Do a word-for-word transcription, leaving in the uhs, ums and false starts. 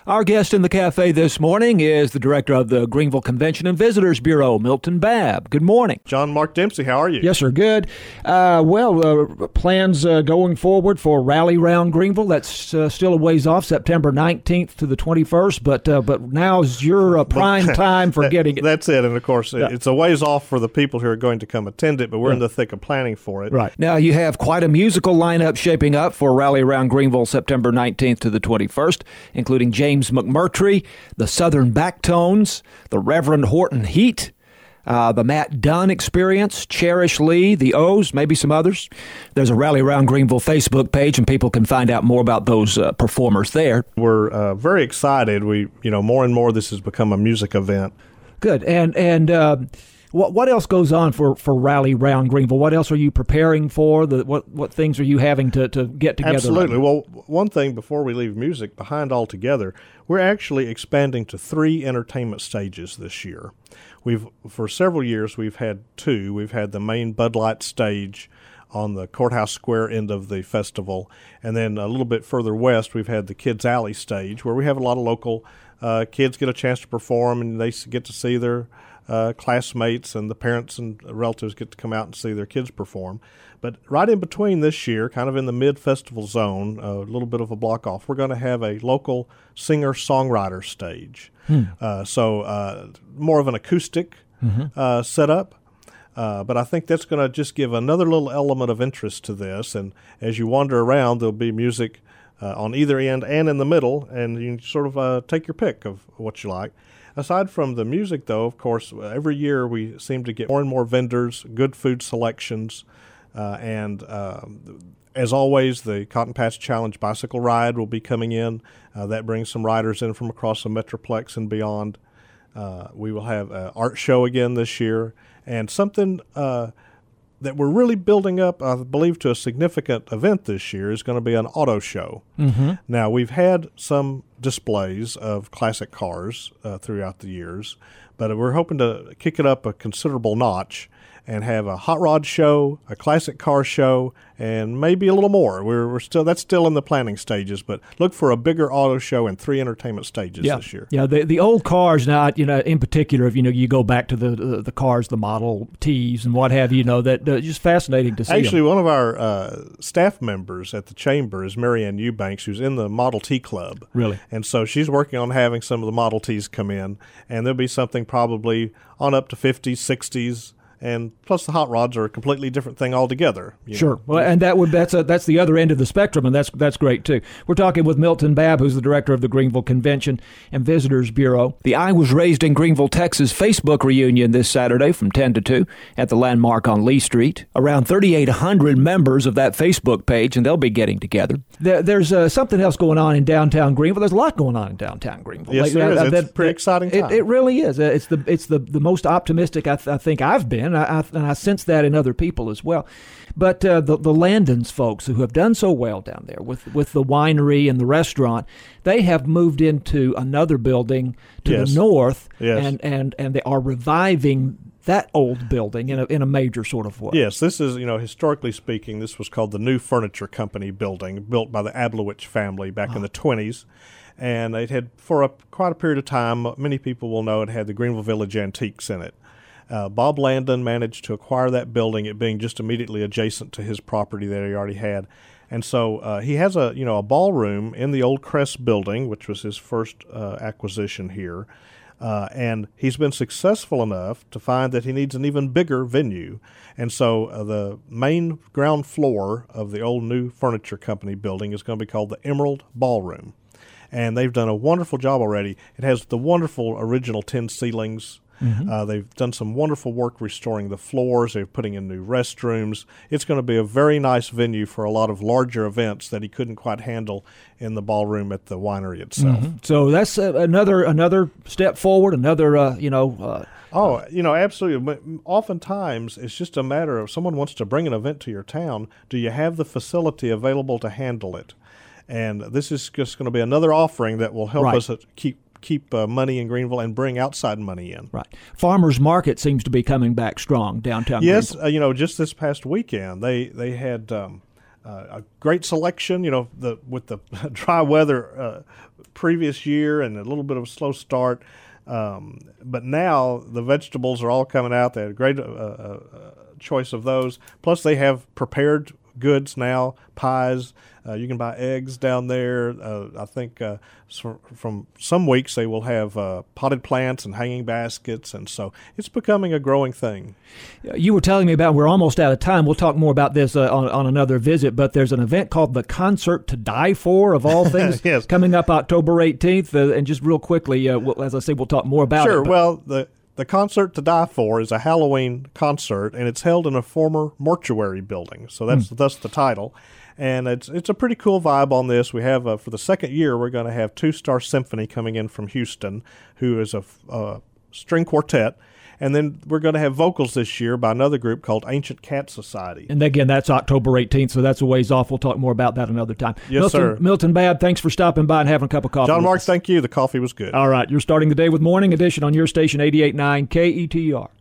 Our guest in the cafe this morning is the director of the Greenville Convention and Visitors Bureau, Milton Babb. Good morning. John Mark Dempsey, how are you? Yes, sir. Good. Uh, well, uh, plans uh, going forward for Rally Round Greenville. That's uh, still a ways off, September nineteenth to the twenty-first, but uh, but now's your uh, prime time for that, getting it. That's it. And, of course, yeah. it's a ways off for the people who are going to come attend it, but we're yeah. in the thick of planning for it. Right. Now, you have quite a musical lineup shaping up for Rally Round Greenville, September nineteenth to the twenty-first, including James McMurtry, the Southern Backtones, the Reverend Horton Heat, uh, the Matt Dunn Experience, Cherish Lee, the O's, maybe some others. There's a Rally Round Greenville Facebook page, and people can find out more about those uh, performers there. We're uh, very excited. We, you know, more and more this has become a music event. Good. And and uh, what what else goes on for, for Rally Round Greenville? What else are you preparing for? The what what things are you having to, to get together? Absolutely. Well, one thing before we leave music behind altogether, we're actually expanding to three entertainment stages this year. We've for several years we've had two. We've had the main Bud Light stage on the Courthouse Square end of the festival, and then a little bit further west we've had the Kids Alley stage, where we have a lot of local uh, kids get a chance to perform, and they get to see their uh, classmates, and the parents and relatives get to come out and see their kids perform. But right in between this year, kind of in the mid-festival zone, a little bit of a block off, we're going to have a local singer-songwriter stage. Hmm. Uh, so uh, more of an acoustic mm-hmm. uh, setup. Uh, but I think that's going to just give another little element of interest to this. And as you wander around, there'll be music uh, on either end and in the middle, and you can sort of uh, take your pick of what you like. Aside from the music, though, of course, every year we seem to get more and more vendors, good food selections, uh, and uh, as always, the Cotton Patch Challenge bicycle ride will be coming in. Uh, that brings some riders in from across the Metroplex and beyond. Uh, we will have an art show again this year, and something uh, that we're really building up, I believe, to a significant event this year is going to be an auto show. Mm-hmm. Now, we've had some displays of classic cars uh, throughout the years, but we're hoping to kick it up a considerable notch and have a hot rod show, a classic car show, and maybe a little more. We're, we're still that's still in the planning stages, but look for a bigger auto show and three entertainment stages yeah. this year. Yeah, the the old cars now, you know, in particular, if you know you go back to the the, the cars, the Model Ts and what have you, you know, that uh, just fascinating to see. Actually, them. one of our uh, staff members at the chamber is Marianne Eubanks, who's in the Model T Club. Really, and so she's working on having some of the Model Ts come in, and there'll be something probably on up to fifties, sixties. And plus, the hot rods are a completely different thing altogether. Sure, know. well, and that would that's a, that's the other end of the spectrum, and that's that's great too. We're talking with Milton Babb, who's the director of the Greenville Convention and Visitors Bureau. The I Was Raised in Greenville, Texas Facebook reunion this Saturday from ten to two at the Landmark on Lee Street. Around thirty-eight hundred members of that Facebook page, and they'll be getting together. There, there's uh, something else going on in downtown Greenville. There's a lot going on in downtown Greenville. Yes, like, there uh, is. It's a pretty exciting time. It, it really is. Uh, it's the it's the, the most optimistic I, th- I think I've been. I, I, and I sense that in other people as well. But uh, the, the Landon's folks who have done so well down there with, with the winery and the restaurant, they have moved into another building to yes. the north, yes. and, and, and they are reviving that old building in a, in a major sort of way. Yes, this is, you know, historically speaking, this was called the New Furniture Company building, built by the Ablowich family back oh. in the twenties. And it had, for a, quite a period of time, many people will know it had the Greenville Village Antiques in it. Uh, Bob Landon managed to acquire that building, it being just immediately adjacent to his property that he already had. And so uh, he has a, you know, a ballroom in the old Crest building, which was his first uh, acquisition here. Uh, and he's been successful enough to find that he needs an even bigger venue. And so uh, the main ground floor of the old New Furniture Company building is going to be called the Emerald Ballroom. And they've done a wonderful job already. It has the wonderful original tin ceilings. Mm-hmm. Uh, they've done some wonderful work restoring the floors. They're putting in new restrooms. It's going to be a very nice venue for a lot of larger events that he couldn't quite handle in the ballroom at the winery itself. Mm-hmm. So that's uh, another another step forward, another, uh, you know. Uh, oh, you know, absolutely. Oftentimes, it's just a matter of someone wants to bring an event to your town. Do you have the facility available to handle it? And this is just going to be another offering that will help right. us keep keep uh, money in Greenville and bring outside money in. Right. Farmers Market seems to be coming back strong downtown yes, Greenville. Uh, you know, just this past weekend, they, they had um, uh, a great selection. You know, the with the dry weather uh, previous year and a little bit of a slow start. Um, but now the vegetables are all coming out. They had a great uh, uh, choice of those. Plus, they have prepared goods now, pies. Uh, you can buy eggs down there. Uh, I think uh, so from some weeks they will have uh, potted plants and hanging baskets, and so it's becoming a growing thing. You were telling me about, we're almost out of time. We'll talk more about this uh, on, on another visit, but there's an event called the Concert to Die For, of all things, yes. coming up October eighteenth. Uh, and just real quickly, uh, we'll, as I say, we'll talk more about sure, it. Sure. Well, the The Concert to Die For is a Halloween concert, and it's held in a former mortuary building. So that's mm. thus the title. And it's it's a pretty cool vibe on this. We have, uh, for the second year, we're going to have Two Star Symphony coming in from Houston, who is a uh, string quartet. And then we're going to have vocals this year by another group called Ancient Cat Society. And again, that's October eighteenth, so that's a ways off. We'll talk more about that another time. Yes, Milton, sir. Milton Babb, thanks for stopping by and having a cup of coffee. John Mark, us. thank you. The coffee was good. All right, you're starting the day with Morning Edition on your station, eighty-eight point nine K E T R.